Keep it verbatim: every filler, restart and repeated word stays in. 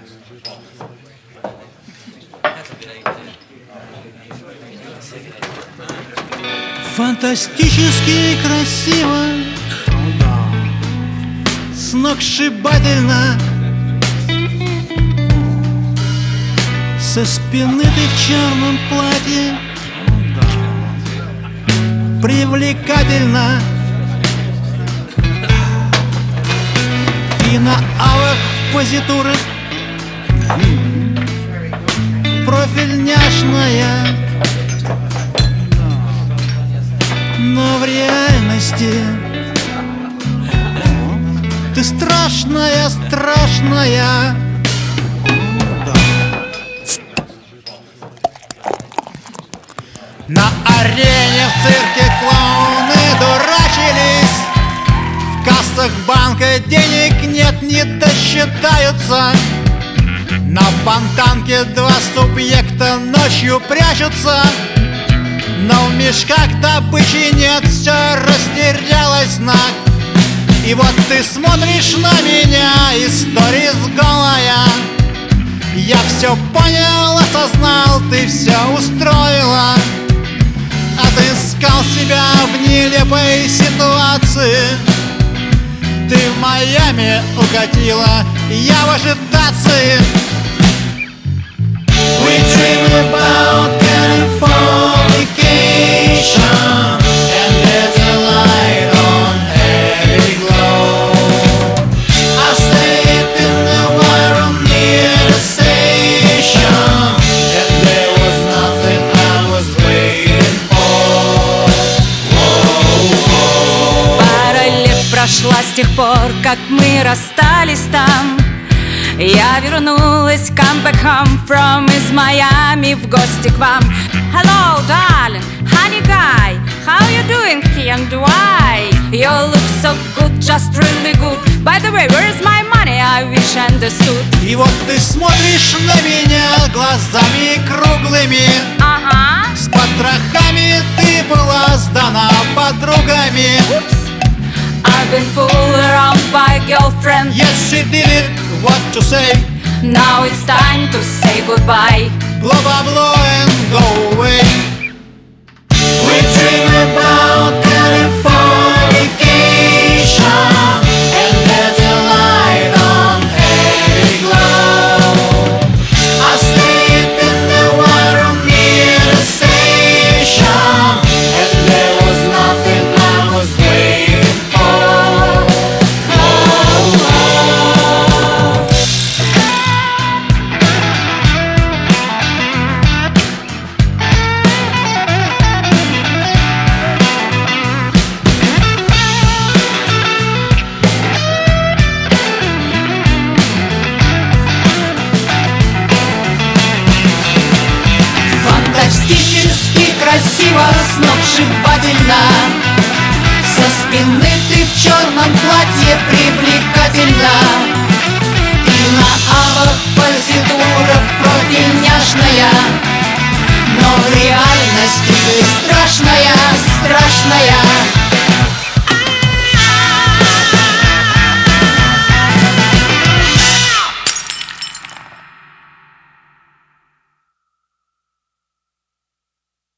Фантастически красиво, сногсшибательно. Со спины ты в черном платье, привлекательно. И на алых позитурах профиль няшная. Но в реальности ты страшная, страшная. На арене в цирке клоуны дурачились, в кассах банка денег нет, не досчитаются. На фонтанке два субъекта ночью прячутся, но в мешках добычи нет, все растерялось на. И вот ты смотришь на меня, история голая. Я все понял, осознал, ты все устроила. Отыскал себя в нелепой ситуации. Ты в Майами укатила, я в ажитации. We dream about Californication, and there's a light on every globe. I stayed in the white room near the station, and there was nothing I was waiting for. Whoa, whoa. Пара лет прошла с тех пор, как мы расстались там. Я вернулась, come back home from из Майами в гости к вам. Hello, darling, honey guy, how you doing here and why? You look so good, just really good. By the way, where is my money? I wish I understood. И вот ты смотришь на меня глазами круглыми. Ага. С потрохами ты была сдана подругами. I've been fooled around by girlfriend. Yes, she did it, what to say? Now it's time to say goodbye. Blow, blow, blow and go away. We dream about Californication, and there's a light on every globe. I stayed in the white room near the station, and there was nothing I was waiting for. Oh, oh. Фантастически красиво, сногсшибательно. Со спины ты в черном платье привлекательна. И на алых позитурах профиль няшная. Но в реальности ты страшная.